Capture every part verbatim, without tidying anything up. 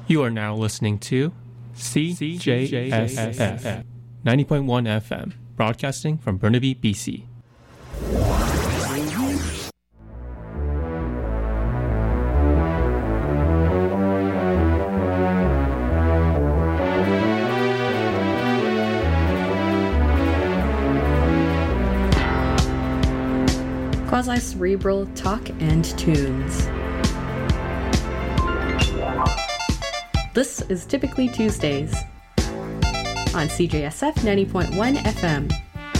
You are now listening to C J S F ninety point one F M, broadcasting from Burnaby, B C. Quasi-cerebral talk and tunes. This is Typically Tuesdays on C J S F ninety point one F M.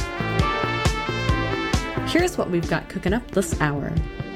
Here's what we've got cooking up this hour.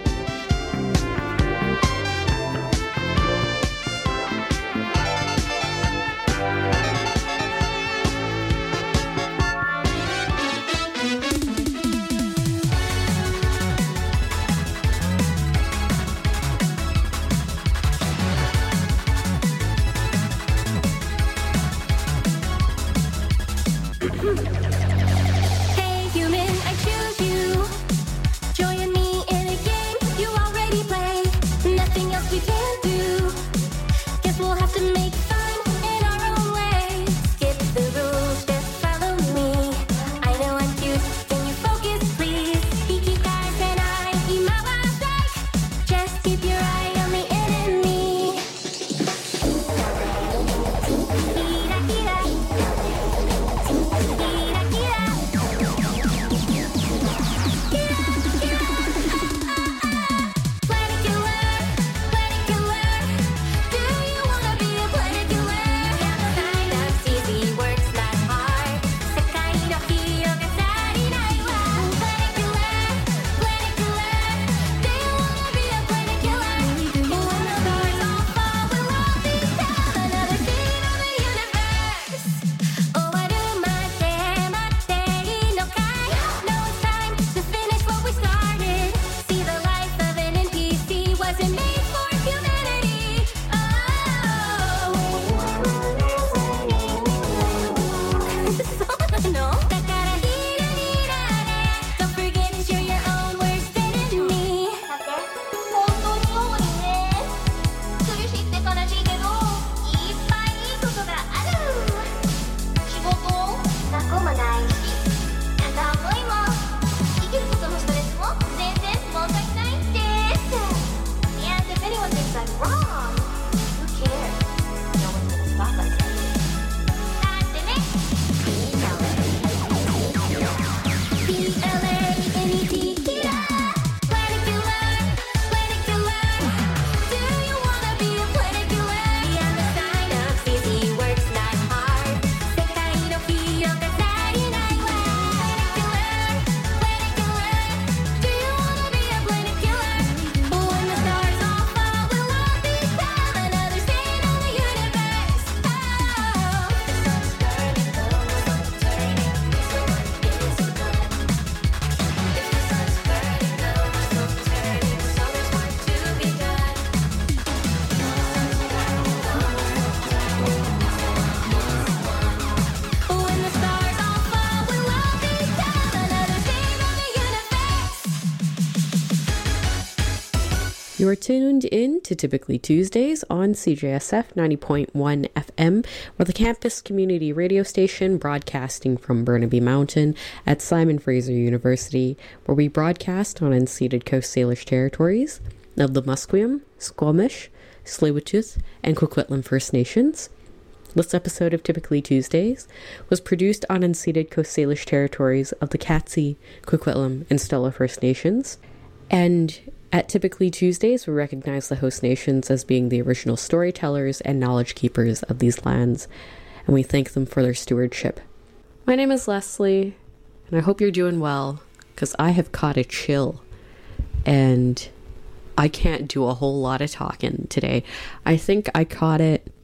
You're tuned in to Typically Tuesdays on C J S F ninety point one F M. We're the campus community radio station broadcasting from Burnaby Mountain at Simon Fraser University, where we broadcast on unceded Coast Salish territories of the Musqueam, Squamish, Tsleil-Waututh, and Coquitlam First Nations. This episode of Typically Tuesdays was produced on unceded Coast Salish territories of the Katzie, Coquitlam, and Stella First Nations. And at Typically Tuesdays, we recognize the host nations as being the original storytellers and knowledge keepers of these lands, and we thank them for their stewardship. My name is Leslie, and I hope you're doing well, because I have caught a chill, and I can't do a whole lot of talking today. I think I caught it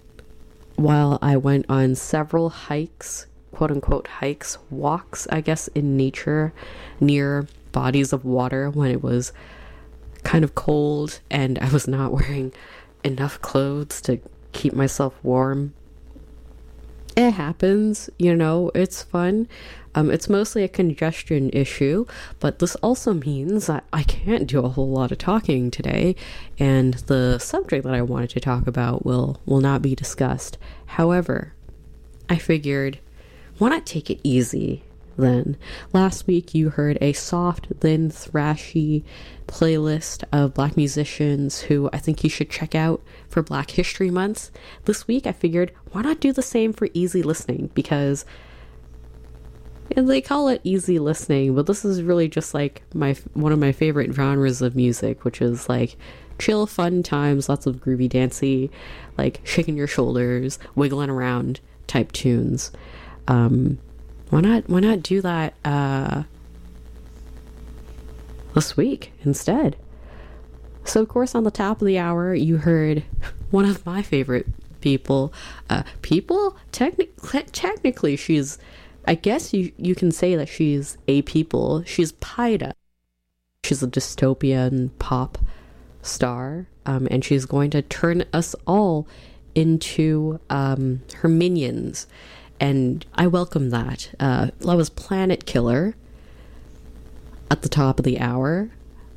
while I went on several hikes, quote-unquote hikes, walks, I guess, in nature, near bodies of water when it was kind of cold and I was not wearing enough clothes to keep myself warm. it happens, you know, it's fun. Um, it's mostly a congestion issue, but this also means that I can't do a whole lot of talking today, and the subject that I wanted to talk about will, will not be discussed. However, I figured, why not take it easy then? Last week you heard a soft, then thrashy playlist of Black musicians who I think you should check out for Black History Month. This week I figured, why not do the same for easy listening? Because they call it easy listening, but this is really just like my one of my favorite genres of music, which is like chill, fun times, lots of groovy, dancey, like shaking your shoulders, wiggling around type tunes. Um, why not? Why not do that uh, this week instead? So, of course, on the top of the hour, you heard one of my favorite people. Uh, people? Technically, technically, she's. I guess you, you can say that she's a people. She's Paida. She's a dystopian pop star, um, and she's going to turn us all into um, her minions. And I welcome that. Uh, that was Planet Killer at the top of the hour.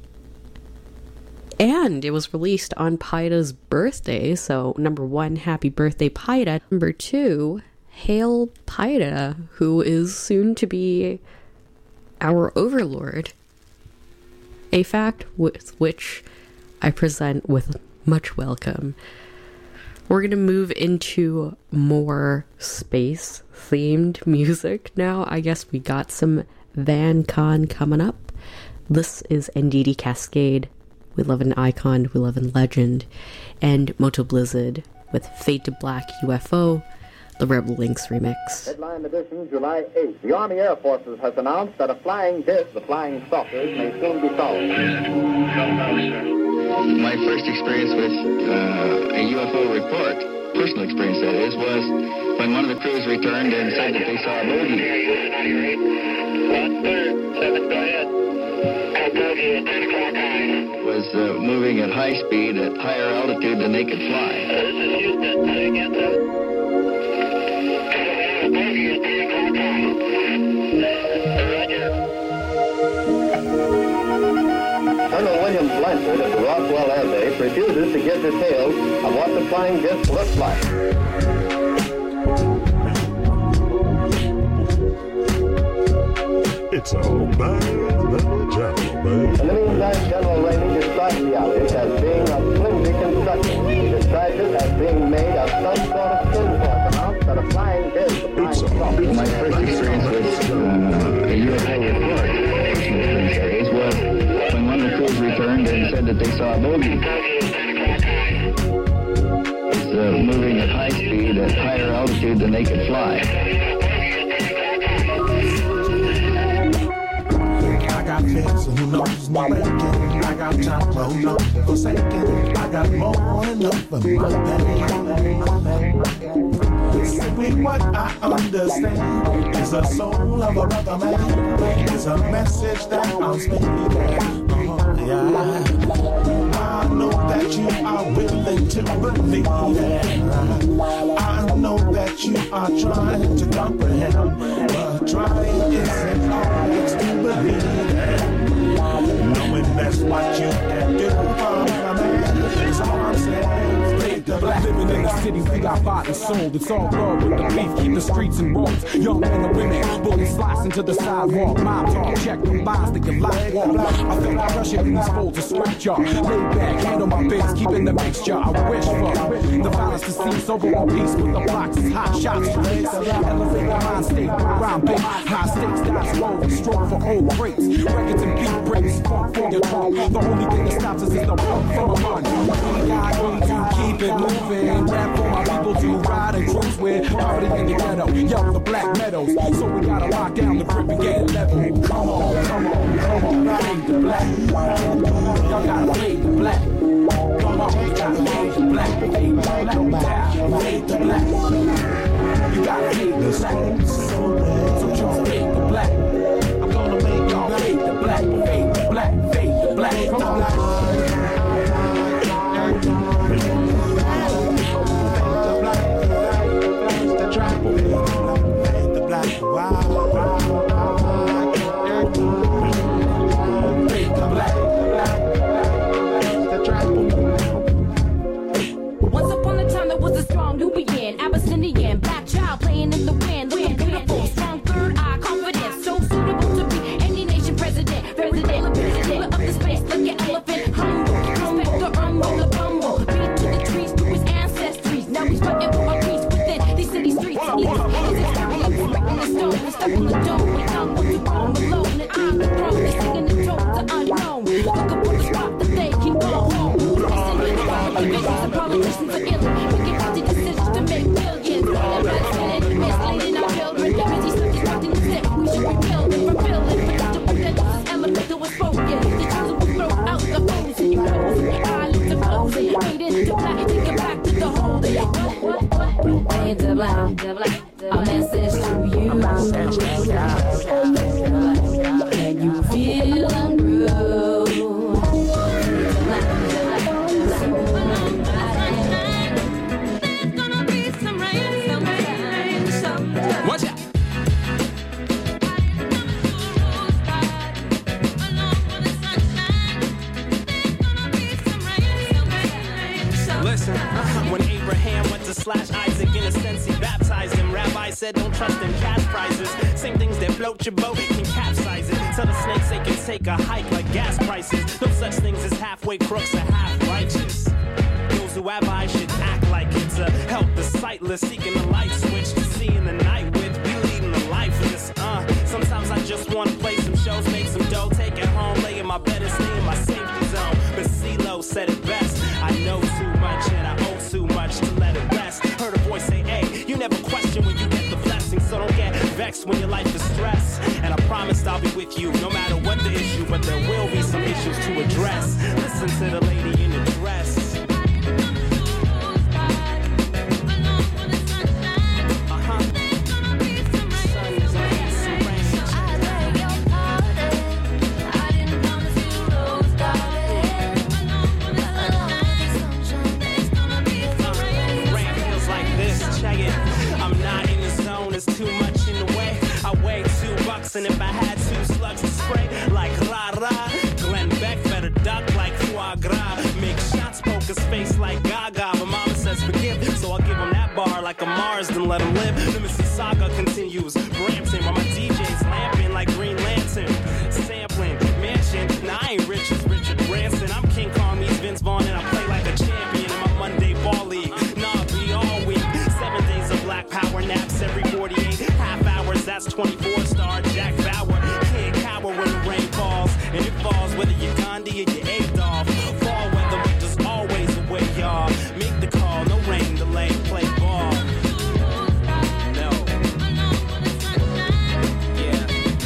And it was released on Paida's birthday. So, number one, happy birthday, Paida. Number two, hail Paida, who is soon to be our overlord. A fact with which I present with much welcome. We're going to move into more space-themed music now. I guess we got some Van Con coming up. This is N D D Cascade. We love an icon, we love a legend. And Moto Blizzard with Fade to Black U F O, the Rebel Links remix. Headline edition, July eighth. The Army Air Forces has announced that a flying disc, the flying saucers, may soon be solved. My first experience with uh, a U F O report, personal experience that is, was when one of the crews returned and said that they saw a bogey. Was uh, moving at high speed at higher altitude than they could fly. This is Houston. Say again, sir. Colonel William Blanchard of the Roswell Air Base refuses to give details of what the flying disc looks like. It's a bad little gentleman. In the meantime, General Rainey describes the object as being of flimsy construction. He describes it as being made of some sort of tinfoil, announced that a flying disc, the flying saucer. My first experience with uh, a U F O report, personal experience that is, was when one of the crews returned and said that they saw a bogey. It was uh, moving at high speed at higher altitude than they could fly. I got fits and who knows my bacon. I got time for who knows forsaken. I got more than enough for my pain. Simply what I understand is the soul of a brother man. It's a message that I'm speaking. Uh-huh, yeah. I know that you are willing to believe it. I know that you are trying to comprehend, but trying isn't always to believe it. Knowing that's what you can do for a man is all I'm saying. Living in the city, we got bought and sold. It's all love with the beef, keep the streets and roads. Young men and women, bullets slicing to the sidewalk. Mob talk, check them lines, they can lock walk. I feel like rushing in these folds of scratch y'all. Lay back, hand on my face, keeping the mixture. I wish for the violence to cease, overall peace with the boxes, hot shots to release. Elevate the mind state, around big, high stakes, that's roll, stroke for old breaks. Records and beat breaks, funk for your talk. The only thing that stops us is the pump from a run. We got to keep it moving. Rap for my people to ride and cruise with. Poverty in the ghetto, yo, the Black Meadows. So we gotta lock down the grip and get it level. Come on, come on, come on, fade the black. Y'all gotta fade the black. Come on, gotta fade the black. Fade the black, fade the black. You gotta fade the black. So y'all fade the black. I'm gonna make y'all fade the black. Fade the black, fade the black. Come on. step on the dome, my tongue was too cold alone, and I'm the pro, they're singing the joke to unknown. Looking for the spot that they can go home. They're singing about the visions and politicians are ill, making party decisions to make millions. They're benefiting, misleading our children. Busy self-destructing the sick, we should be killed and fulfilling. Productive potential is elemental and spoken. The chosen will throw out the foes and you close your eyelids are closing. Fade into black, take it back to the whole. What, what, what? Fade to black, to black. A message to you. Can you feel and groove? There's gonna be some rain, some rain, some rain. Watch out. Listen, when Abraham went to slash Isaac, in a sense he baptized him. Rabbi said don't trust in cash prizes. Same things that float your boat can capsize it. Tell the snakes they can take a hike like gas prices. No such things as halfway crooks or half righteous. Those who have eyes should act like it to help the sightless, seeking the light switch to see in the night with. We leading the lifeless. Uh, sometimes I just wanna play some shows, make some dough, take it home, lay in my bed and stay in my safety zone. But CeeLo said it best. I know too much and I owe too much to let it rest. Heard a voice say, hey, you never question when you get the blessing, so don't get vexed when your life is stressed. And I promised I'll be with you no matter what the issue, but there will be some issues to address. Listen to the lady in the dress. Too much in the way. I weigh two bucks, and if I had two slugs to spray like rah-rah, Glenn Beck better duck like foie gras. Make shots, poke his face like Gaga, but mama says forgive, so I'll give him that bar like a Mars, then let him live. The Mississauga continues, Brampton, while my D J's lamping like Green Lantern. Sampling, mansion, now I ain't rich as Richard Branson. I'm King Kong, meets Vince Vaughn, and I play like a champion in my Monday ball league. Nah, be all week, seven days of black power naps every forty-eight half hours, that's twenty-four star Jack Bauer. Can't cower when the rain falls, and it falls whether you're Gandhi or you're Adolf. Fall weather, but there's always a way, y'all. Make the call, no rain delay, play ball. No. Yeah.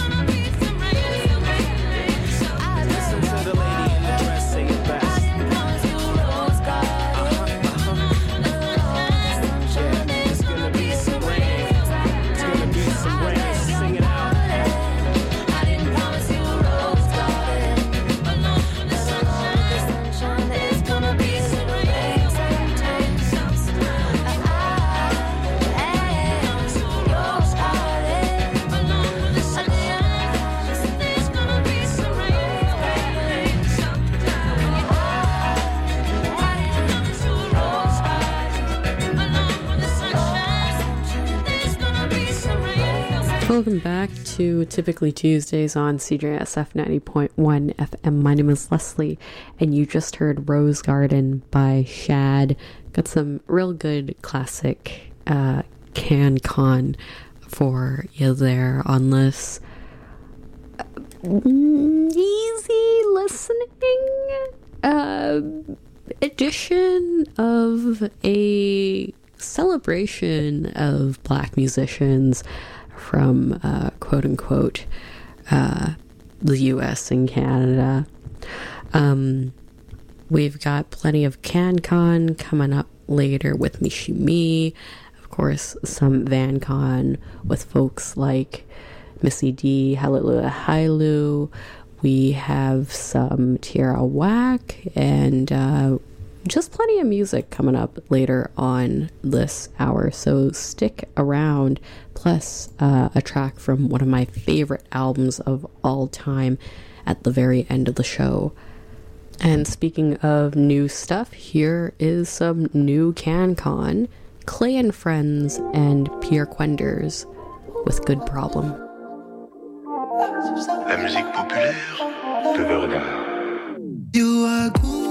Listen to the lady in the dress, say it best. Welcome back to Typically Tuesdays on C J S F ninety point one F M. My name is Leslie, and you just heard Rose Garden by Shad. Got some real good classic uh, CanCon for you there on this easy listening uh, edition of a celebration of Black musicians from uh, quote-unquote uh, the U S and Canada. Um, we've got plenty of CanCon coming up later with Michie Mee. Of course, some VanCon with folks like Missy D, Hallelujah Hailu. We have some Tierra Whack and uh, just plenty of music coming up later on this hour, so stick around. Plus uh, a track from one of my favorite albums of all time at the very end of the show. And speaking of new stuff, here is some new CanCon. Clay and Friends and Pierre Quenders with Good Problem. La musique populaire de Verga. You are good.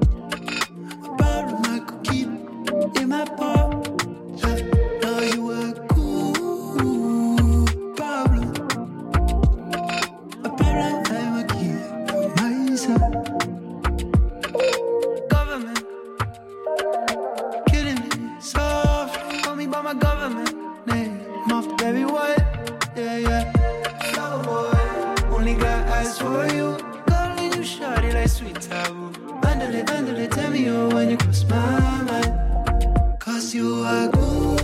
In my part, no, you were abandon, tell me oh when you cross my mind. Cause you are good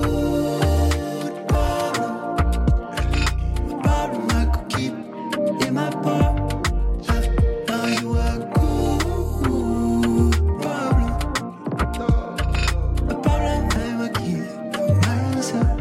problem. A problem I could keep in my part. Now you are good problem. A problem I will keep myself.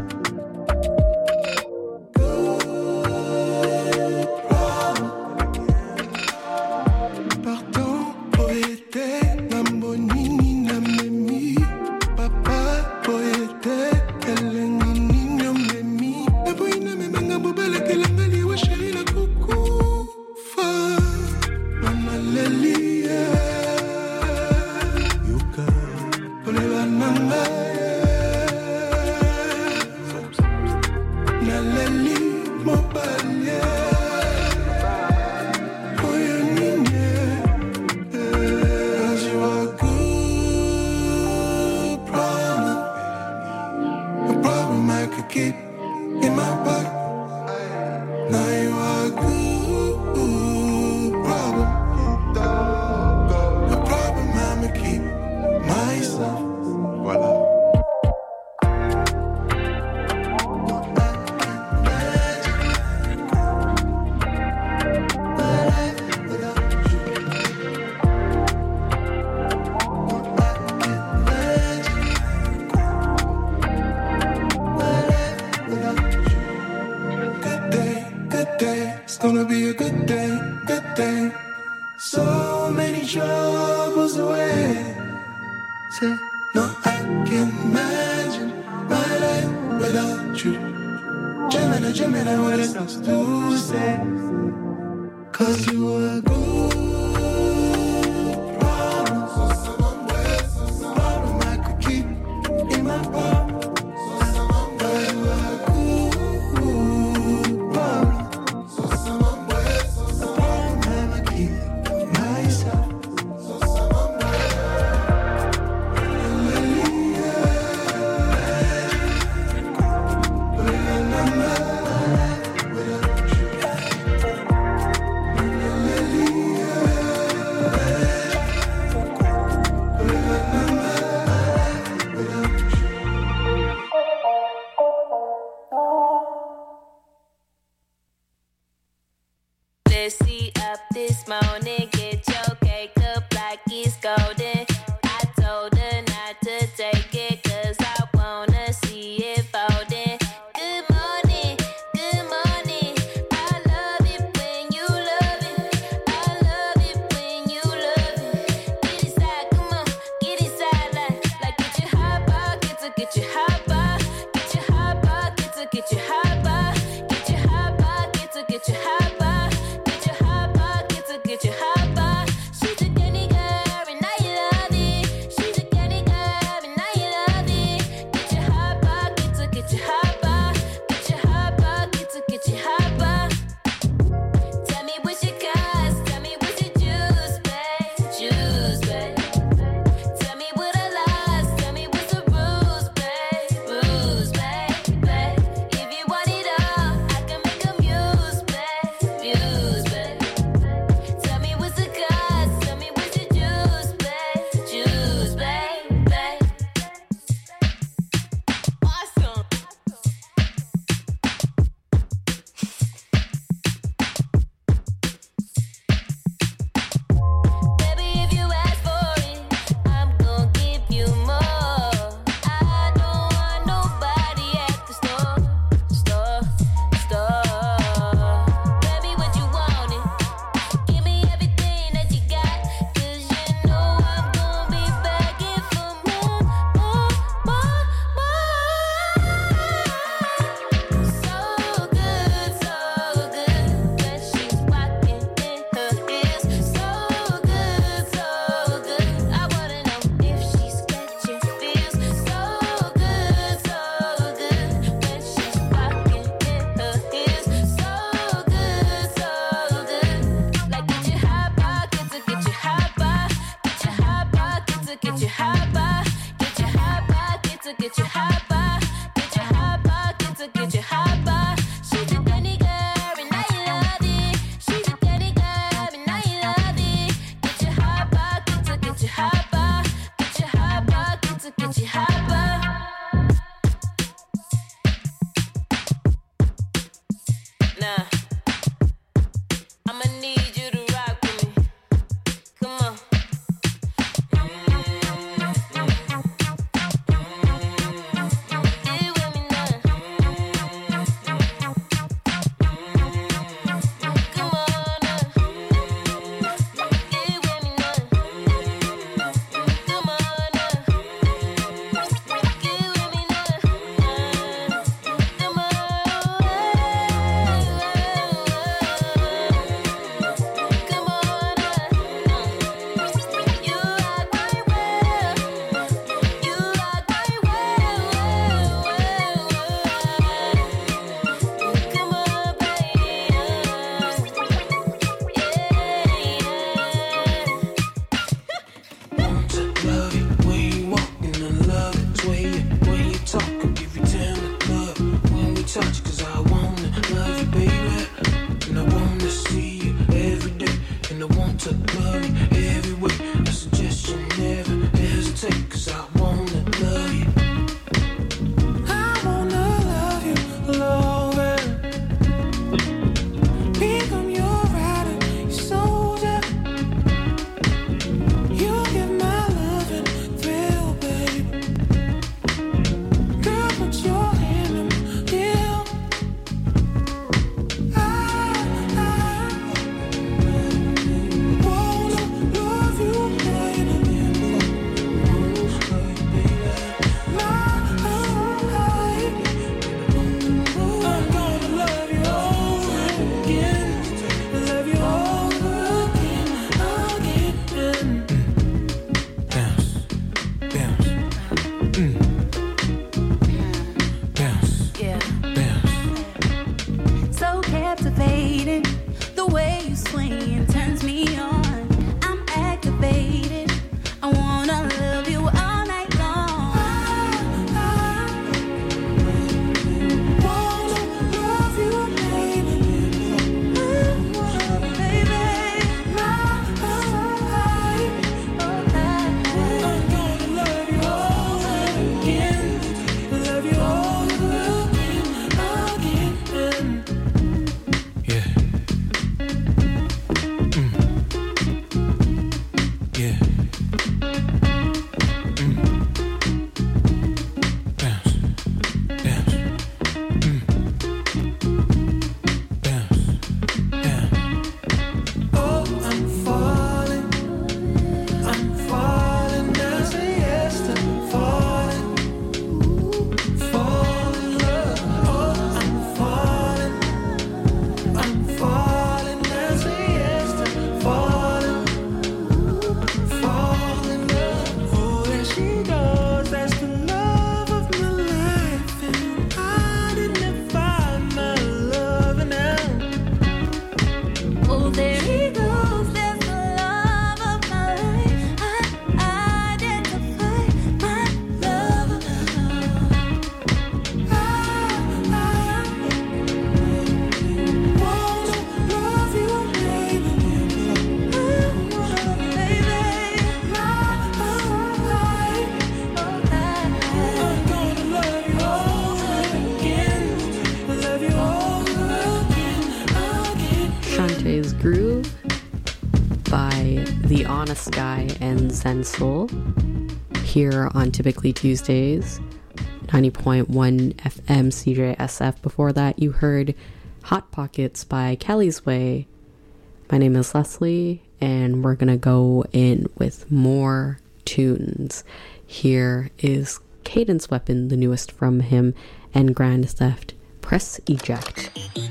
Sky and Zen Soul here on Typically Tuesdays, ninety point one F M C J S F. Before that, you heard Hot Pockets by Kelly's Way. My name is Leslie, and we're gonna go in with more tunes. Here is Cadence Weapon, the newest from him, and Grand Theft Press Eject.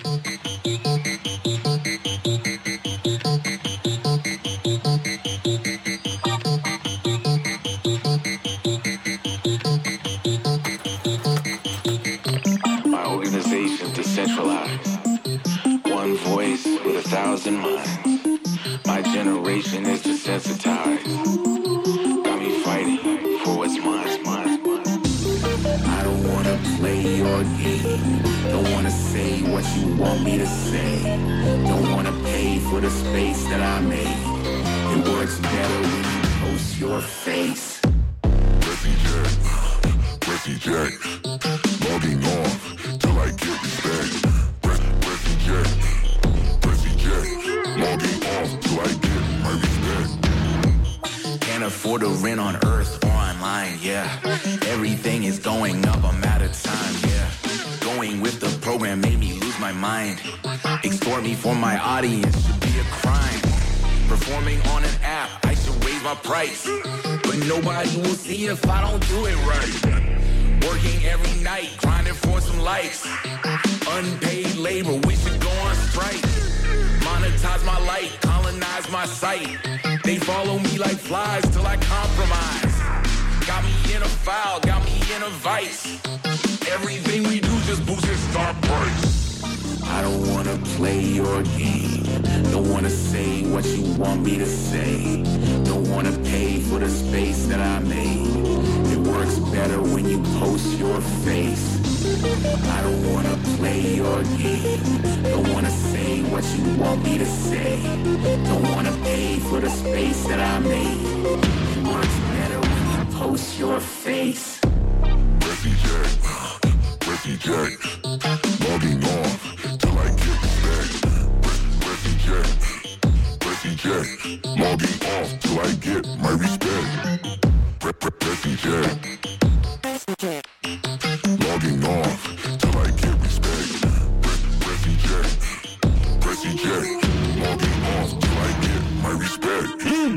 My organization decentralized. One voice with a thousand minds. My generation is desensitized. Got me fighting for what's mine, mine, mine. I don't wanna play your game. Don't wanna say what you want me to say. Don't wanna pay for the space that I made. It works better when you post your face. Refugee, refugee, logging off till I get respect. Refugee, refugee, logging off till I get my respect. Can't afford to rent on Earth or online, yeah. Everything is going up, I'm out of time, yeah. Going with the program made me lose my mind. Extort me for my audience should be a crime. Performing on an app, I should raise my price. But nobody will see if I don't do it right. Working every night, grinding for some likes. Unpaid labor, we should go on strike. Monetize my light, colonize my site. They follow me like flies till I compromise. Got me in a foul, got me in a vice. Everything we do just boosts your stock price. I don't wanna play your game. Don't wanna say what you want me to say. Don't wanna pay for the space that I made. It works better when you post your face. I don't wanna play your game. Don't wanna say what you want me to say. Don't wanna pay for the space that I made. It works better when you post your face. Refugee, refugee, logging off till I get respect. Refugee, refugee, logging off till I get my respect. Refugee, logging off till I get respect. Refugee, refugee, logging off till I get my respect.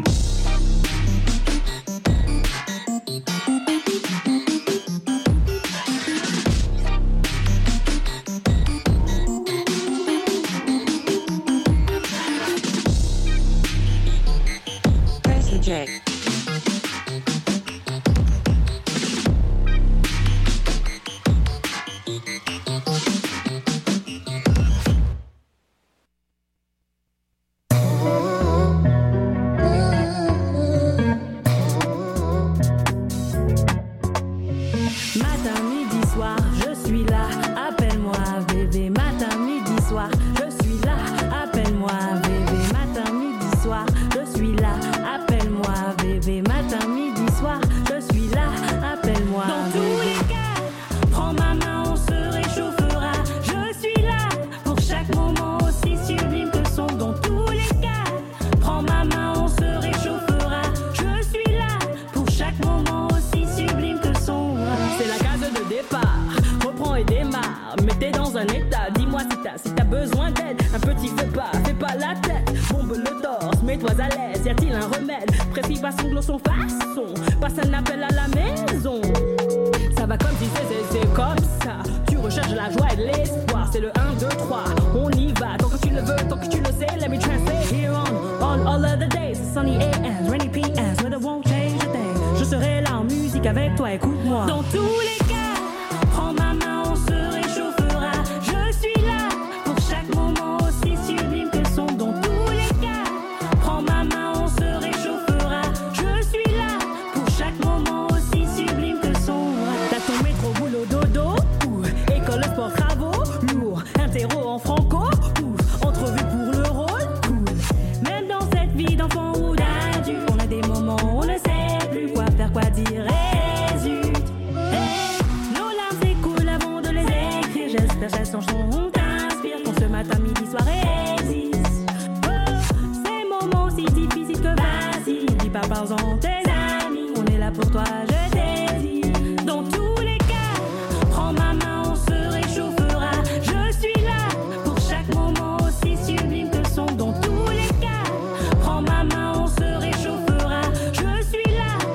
Si t'as besoin d'aide, un petit fais pas, fais pas la tête. Bombe le torse, mets-toi à l'aise, y a-t-il un remède? Précis pas son glosson façon, passe un appel à la maison. Ça va comme si c'est, c'est comme ça. Tu recherches la joie et l'espoir, c'est le un, deux, trois. On y va, tant que tu le veux, tant que tu le sais. Let me translate here on all, all of the days. Sunny A Ms, rainy P Ms, weather won't change a thing. Je serai là en musique avec toi, écoute-moi. Dans tous les